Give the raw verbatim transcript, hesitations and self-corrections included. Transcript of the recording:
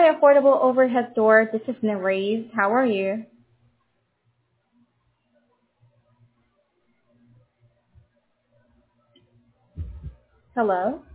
Hi, Affordable Overhead Store. This is Narase. How are you? Hello?